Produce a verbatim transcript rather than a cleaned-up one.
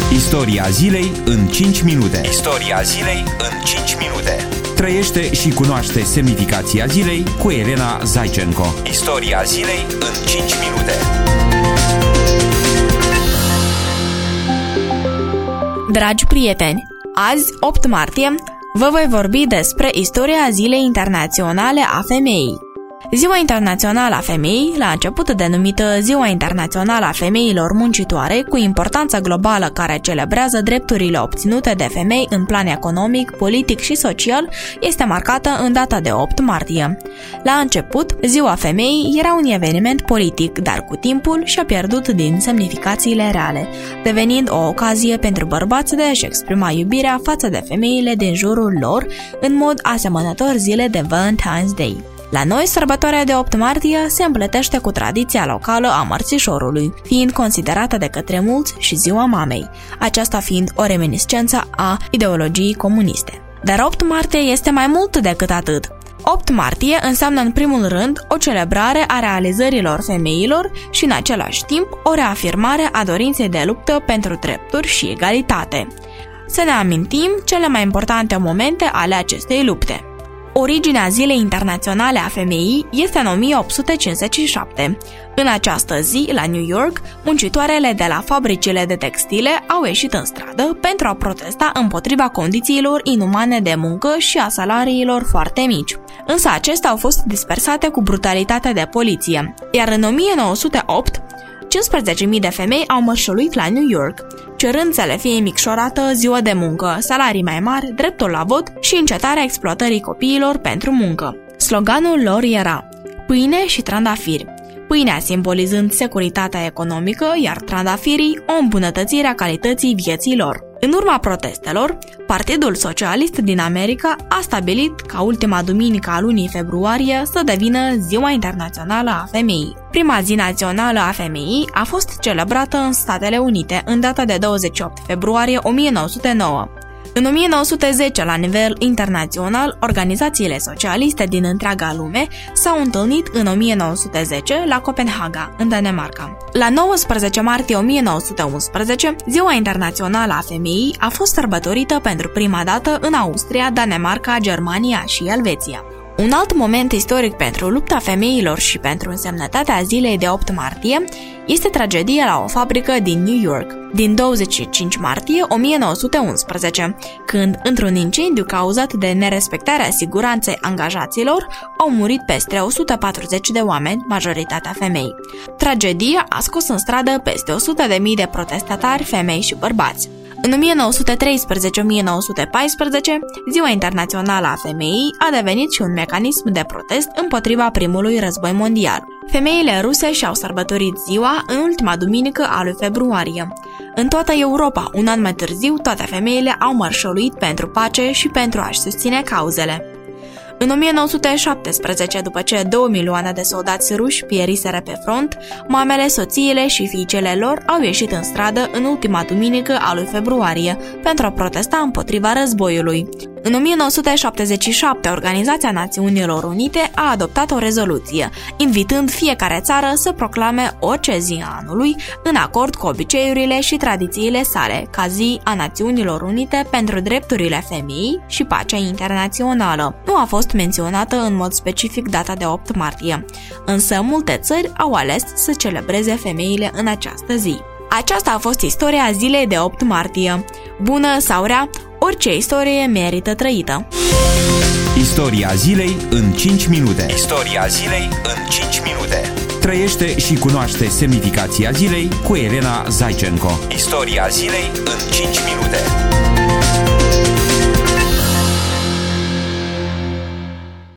Istoria zilei în cinci minute. Istoria zilei în cinci minute. Trăiește și cunoaște semnificația zilei cu Elena Zaicenco. Istoria zilei în cinci minute. Dragi prieteni, azi, opt martie, vă voi vorbi despre istoria Zilei Internaționale a Femeii. Ziua Internațională a Femeii, la început denumită Ziua Internațională a Femeilor Muncitoare, cu importanță globală care celebrează drepturile obținute de femei în plan economic, politic și social, este marcată în data de opt martie. La început, Ziua Femeii era un eveniment politic, dar cu timpul și-a pierdut din semnificațiile reale, devenind o ocazie pentru bărbați de a-și exprima iubirea față de femeile din jurul lor, în mod asemănător zilei de Valentine's Day. La noi, sărbătoarea de opt martie se împletește cu tradiția locală a mărțișorului, fiind considerată de către mulți și ziua mamei, aceasta fiind o reminiscență a ideologiei comuniste. Dar opt martie este mai mult decât atât. opt martie înseamnă în primul rând o celebrare a realizărilor femeilor și în același timp o reafirmare a dorinței de luptă pentru drepturi și egalitate. Să ne amintim cele mai importante momente ale acestei lupte. Originea Zilei Internaționale a Femeii este în o mie opt sute cincizeci și șapte. În această zi, la New York, muncitoarele de la fabricile de textile au ieșit în stradă pentru a protesta împotriva condițiilor inumane de muncă și a salariilor foarte mici. Însă acestea au fost dispersate cu brutalitate de poliție, iar în o mie nouă sute opt, cincisprezece mii de femei au mărșăluit la New York, cerând să le fie micșorată ziua de muncă, salarii mai mari, dreptul la vot și încetarea exploatării copiilor pentru muncă. Sloganul lor era pâine și trandafiri, pâinea simbolizând securitatea economică, iar trandafirii o îmbunătățire a calității vieții lor. În urma protestelor, Partidul Socialist din America a stabilit ca ultima duminică a lunii februarie să devină Ziua Internațională a Femeii. Prima zi națională a femeii a fost celebrată în Statele Unite în data de douăzeci și opt februarie o mie nouă sute nouă. În o mie nouă sute zece, la nivel internațional, organizațiile socialiste din întreaga lume s-au întâlnit în o mie nouă sute zece la Copenhaga, în Danemarca. La nouăsprezece martie o mie nouă sute unsprezece, Ziua Internațională a Femeii a fost sărbătorită pentru prima dată în Austria, Danemarca, Germania și Elveția. Un alt moment istoric pentru lupta femeilor și pentru însemnătatea zilei de opt martie este tragedia la o fabrică din New York, din douăzeci și cinci martie o mie nouă sute unsprezece, când, într-un incendiu cauzat de nerespectarea siguranței angajaților, au murit peste o sută patruzeci de oameni, majoritatea femei. Tragedia a scos în stradă peste o sută de mii de protestatari, femei și bărbați. În o mie nouă sute treisprezece - o mie nouă sute paisprezece, Ziua Internațională a Femeii a devenit și un mecanism de protest împotriva primului război mondial. Femeile ruse și-au sărbătorit ziua în ultima duminică a lui februarie. În toată Europa, un an mai târziu, toate femeile au mărșăluit pentru pace și pentru a-și susține cauzele. În o mie nouă sute șaptesprezece, după ce două milioane de soldați ruși pieriseră pe front, mamele, soțiile și fiicele lor au ieșit în stradă în ultima duminică a lui februarie pentru a protesta împotriva războiului. În o mie nouă sute șaptezeci și șapte, Organizația Națiunilor Unite a adoptat o rezoluție, invitând fiecare țară să proclame orice zi a anului, în acord cu obiceiurile și tradițiile sale, ca zi a Națiunilor Unite pentru drepturile femeii și pacea internațională. Nu a fost menționată în mod specific data de opt martie, însă multe țări au ales să celebreze femeile în această zi. Aceasta a fost istoria zilei de opt martie. Bună sau rea, orice istorie merită trăită. Istoria zilei în cinci minute. Istoria zilei în cinci minute. Trăiește și cunoaște semnificația zilei cu Elena Zaicenco. Istoria zilei în cinci minute.